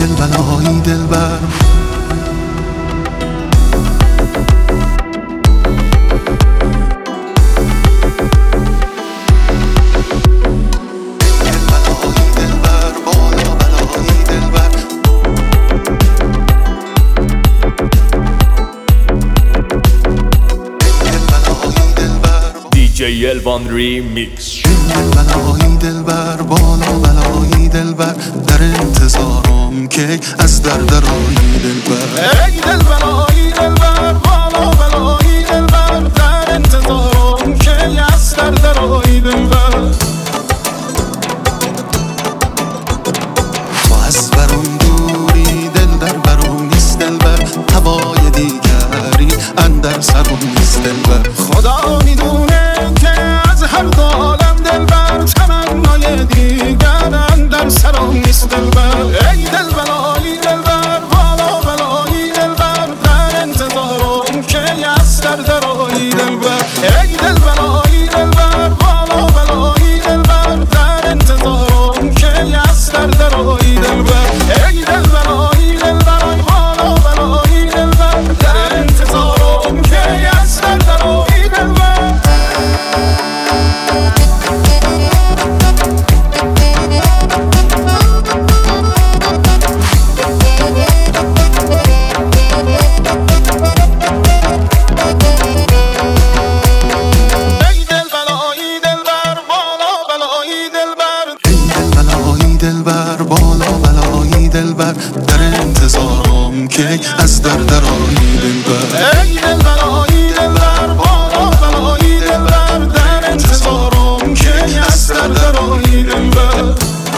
دلبرای دلبر DJ Elvan Remix. بلایی دلبر بالا بلایی دلبر در انتظارم که از در درایی دلبر ای دلبرای دلبر بالا بلایی دلبر در انتظارم که از در درایی دلبر تو از برم دوری دل در برم نیست دلبر هوای دیگری اندر سرم نیست دلبر خدا میدونه که از هر دو عالم دلبر تمنای دیگر اندر سرم نیست دلبر ای دلبرای دلبر بالا بلایی دلبر در انتظارم که از در درایی دلبر ای دلبرای دلبر بالا بلایی دلبر در انتظارم که از در درایی دلبر ای دلبرای دلبر بالا بلایی دلبر در انتظارم که از در درایی دلبر دلبر بالا بلایی دلبر در انتظارم که از در درایی دلبر ای دلبرای دلبر بالا بلایی دلبر در انتظارم که از در درایی دلبر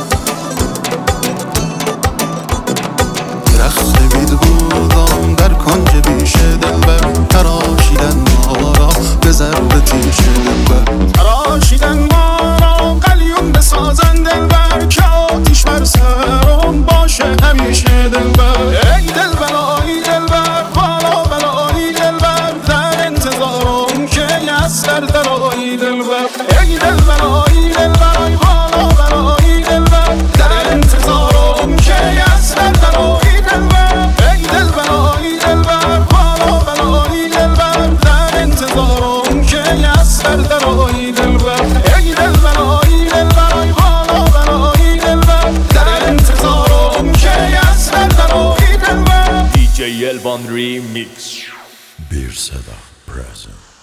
درخت بید بودم در کنج بیشه دلبر تراشیدن ما را به ضرب تیشه دلبر تراشیدن ما را قلیون بسازن دلبر که آتیش بر سرم باشه همیشه دلبر ای دلبرای دلبر بالا بلایی دلبر در انتظارم که از در درایی دلبر ای دلبرای دلبر بالا بلایی دلبر در انتظارم که از در درایی دلبر ای دلبرای دلبر بالا بلایی دلبر در انتظارم که از در درایی دلبر ای دلبرای دلبر بالا بلایی دلبر در انتظارم که از در درایی دلبر DJ Elvan Remix. Bir Seda present.